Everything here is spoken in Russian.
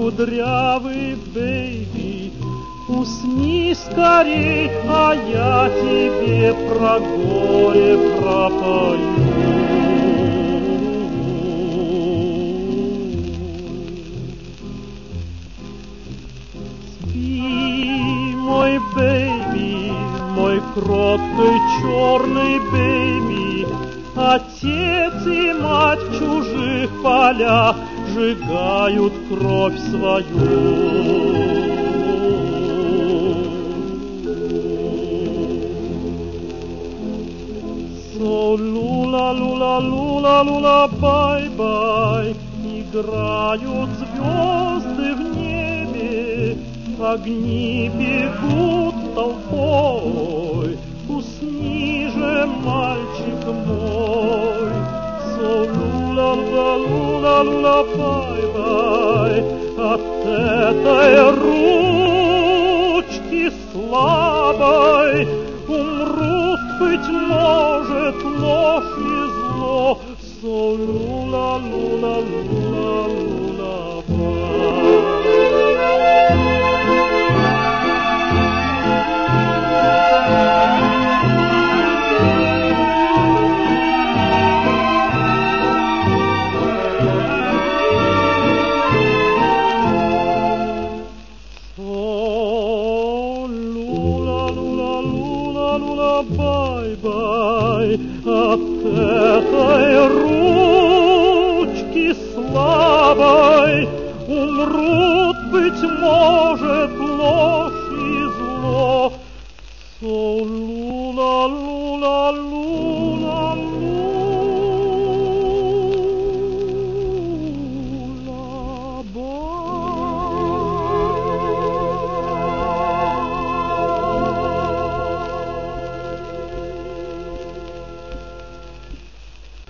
кудрявый бэйби, усни скорей, а я тебе про горе пропою. Спи, мой бэйби, мой кроткий черный бэйби, отец и мать в чужих полях сжигают кровь свою. So лула, лула, лула, лула, бай-бай, играют звезды в небе, огни бегут толпой. Усни же, мальчик мой, so лула, лула, лула, лула, бай-бай, от этой ручки слабой умрут, быть может, ложь и зло. So лула, лула, лула, лула, бай. Бай-бай, от этой ручки слабой умрут, быть может, ложь и зло. So лула, лула, лула.